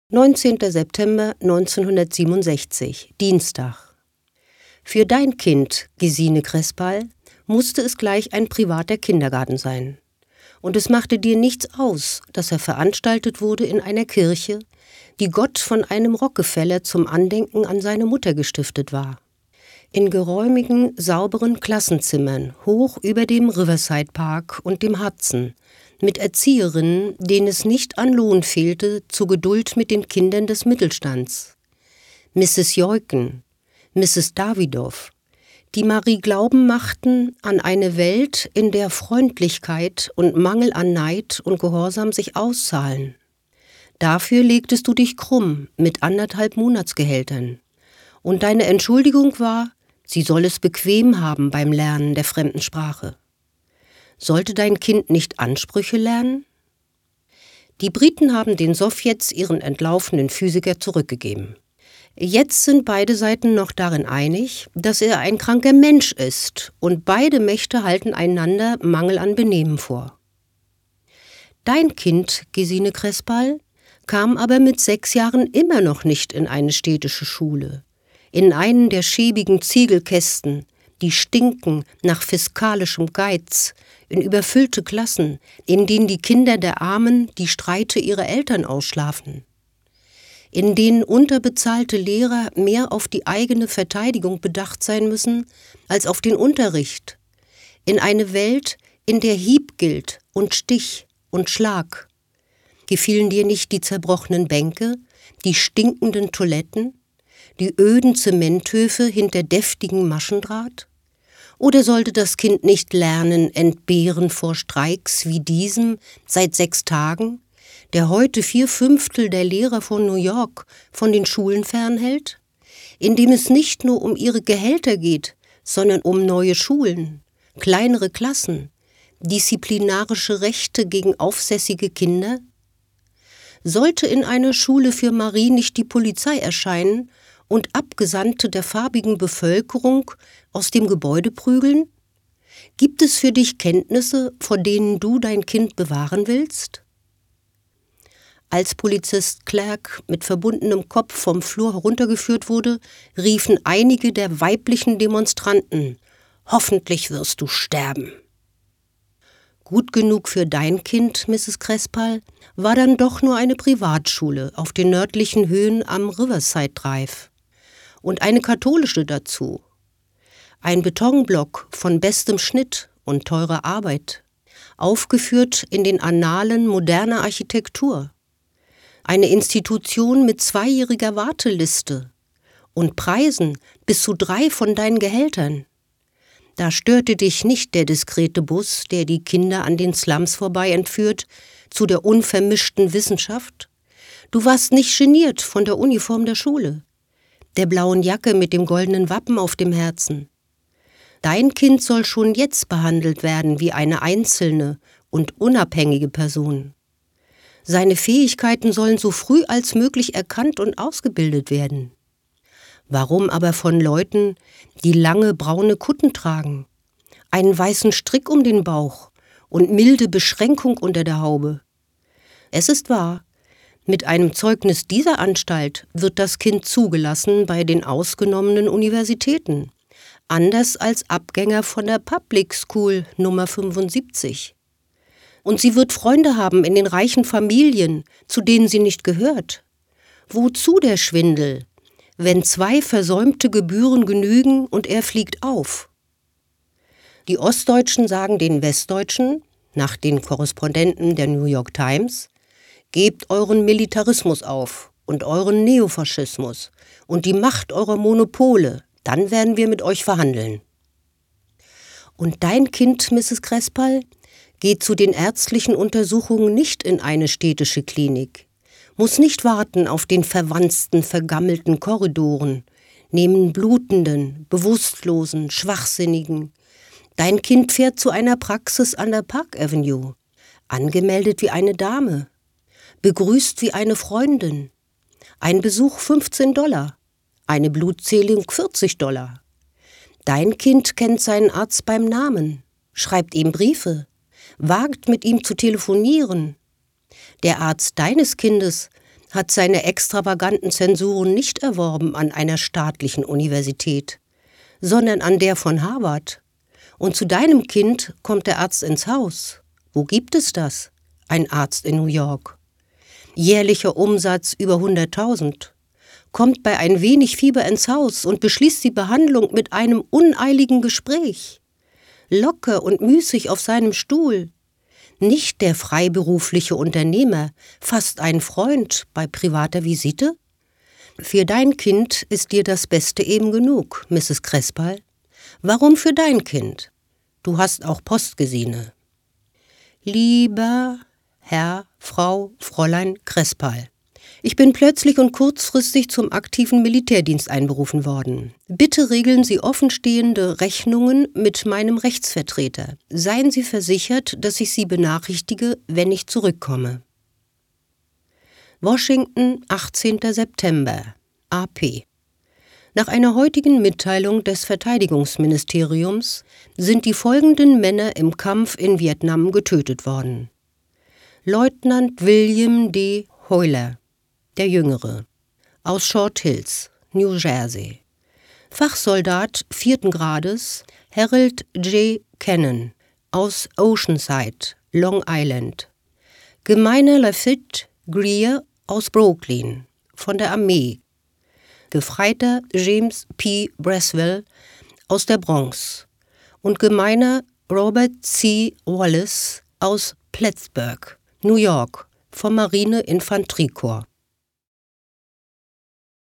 19. September 1967, Dienstag. Für dein Kind, Gesine Crespal, musste es gleich ein privater Kindergarten sein. Und es machte dir nichts aus, dass er veranstaltet wurde in einer Kirche, die Gott von einem Rockefeller zum Andenken an seine Mutter gestiftet war. In geräumigen, sauberen Klassenzimmern, hoch über dem Riverside Park und dem Hudson, mit Erzieherinnen, denen es nicht an Lohn fehlte, zur Geduld mit den Kindern des Mittelstands. Mrs. Joiken, Mrs. Davidoff, die Marie glauben machten an eine Welt, in der Freundlichkeit und Mangel an Neid und Gehorsam sich auszahlen. Dafür legtest du dich krumm mit 1,5 Monatsgehältern. Und deine Entschuldigung war, sie soll es bequem haben beim Lernen der fremden Sprache. Sollte dein Kind nicht Ansprüche lernen? Die Briten haben den Sowjets ihren entlaufenen Physiker zurückgegeben. Jetzt sind beide Seiten noch darin einig, dass er ein kranker Mensch ist, und beide Mächte halten einander Mangel an Benehmen vor. Dein Kind, Gesine Crespal, kam aber mit 6 Jahren immer noch nicht in eine städtische Schule, in einen der schäbigen Ziegelkästen, die stinken nach fiskalischem Geiz, in überfüllte Klassen, in denen die Kinder der Armen die Streite ihrer Eltern ausschlafen, in denen unterbezahlte Lehrer mehr auf die eigene Verteidigung bedacht sein müssen, als auf den Unterricht, in eine Welt, in der Hieb gilt und Stich und Schlag. Gefielen dir nicht die zerbrochenen Bänke, die stinkenden Toiletten, die öden Zementhöfe hinter deftigem Maschendraht? Oder sollte das Kind nicht lernen, entbehren vor Streiks wie diesem seit 6 Tagen, der heute 4/5 der Lehrer von New York von den Schulen fernhält? In dem es nicht nur um ihre Gehälter geht, sondern um neue Schulen, kleinere Klassen, disziplinarische Rechte gegen aufsässige Kinder? Sollte in einer Schule für Marie nicht die Polizei erscheinen und Abgesandte der farbigen Bevölkerung aus dem Gebäude prügeln? Gibt es für dich Kenntnisse, vor denen du dein Kind bewahren willst? Als Polizist Clark mit verbundenem Kopf vom Flur heruntergeführt wurde, riefen einige der weiblichen Demonstranten: »Hoffentlich wirst du sterben!« Gut genug für dein Kind, Mrs. Crespal, war dann doch nur eine Privatschule auf den nördlichen Höhen am Riverside Drive. Und eine katholische dazu. Ein Betonblock von bestem Schnitt und teurer Arbeit, aufgeführt in den Annalen moderner Architektur. Eine Institution mit 2-jähriger Warteliste und Preisen bis zu 3 von deinen Gehältern. Da störte dich nicht der diskrete Bus, der die Kinder an den Slums vorbei entführt, zu der unvermischten Wissenschaft. Du warst nicht geniert von der Uniform der Schule, der blauen Jacke mit dem goldenen Wappen auf dem Herzen. Dein Kind soll schon jetzt behandelt werden wie eine einzelne und unabhängige Person. Seine Fähigkeiten sollen so früh als möglich erkannt und ausgebildet werden. Warum aber von Leuten, die lange braune Kutten tragen, einen weißen Strick um den Bauch und milde Beschränkung unter der Haube? Es ist wahr, mit einem Zeugnis dieser Anstalt wird das Kind zugelassen bei den ausgenommenen Universitäten, anders als Abgänger von der Public School Nummer 75. Und sie wird Freunde haben in den reichen Familien, zu denen sie nicht gehört. Wozu der Schwindel, wenn 2 versäumte Gebühren genügen und er fliegt auf? Die Ostdeutschen sagen den Westdeutschen, nach den Korrespondenten der New York Times: Gebt euren Militarismus auf und euren Neofaschismus und die Macht eurer Monopole, dann werden wir mit euch verhandeln. Und dein Kind, Mrs. Crespal, geht zu den ärztlichen Untersuchungen nicht in eine städtische Klinik, muss nicht warten auf den verwanzten, vergammelten Korridoren, neben blutenden, bewusstlosen, Schwachsinnigen. Dein Kind fährt zu einer Praxis an der Park Avenue, angemeldet wie eine Dame, begrüßt wie eine Freundin. Ein Besuch $15, eine Blutzählung $40. Dein Kind kennt seinen Arzt beim Namen, schreibt ihm Briefe, wagt mit ihm zu telefonieren. Der Arzt deines Kindes hat seine extravaganten Zensuren nicht erworben an einer staatlichen Universität, sondern an der von Harvard. Und zu deinem Kind kommt der Arzt ins Haus. Wo gibt es das? Ein Arzt in New York. Jährlicher Umsatz über 100.000. Kommt bei ein wenig Fieber ins Haus und beschließt die Behandlung mit einem uneiligen Gespräch. Locker und müßig auf seinem Stuhl. Nicht der freiberufliche Unternehmer, fast ein Freund bei privater Visite? Für dein Kind ist dir das Beste eben genug, Mrs. Crespal. Warum für dein Kind? Du hast auch Postgesine. Lieber Herr, Frau, Fräulein Crespal. Ich bin plötzlich und kurzfristig zum aktiven Militärdienst einberufen worden. Bitte regeln Sie offenstehende Rechnungen mit meinem Rechtsvertreter. Seien Sie versichert, dass ich Sie benachrichtige, wenn ich zurückkomme. Washington, 18. September. AP. Nach einer heutigen Mitteilung des Verteidigungsministeriums sind die folgenden Männer im Kampf in Vietnam getötet worden. Leutnant William D. Huyler, der Jüngere, aus Short Hills, New Jersey. Fachsoldat 4. Grades Harold J. Cannon, aus Oceanside, Long Island. Gemeiner Lafitte Greer, aus Brooklyn, von der Armee. Gefreiter James P. Braswell, aus der Bronx. Und Gemeiner Robert C. Wallace, aus Plattsburgh, New York, vom Marine-Infanteriekorps.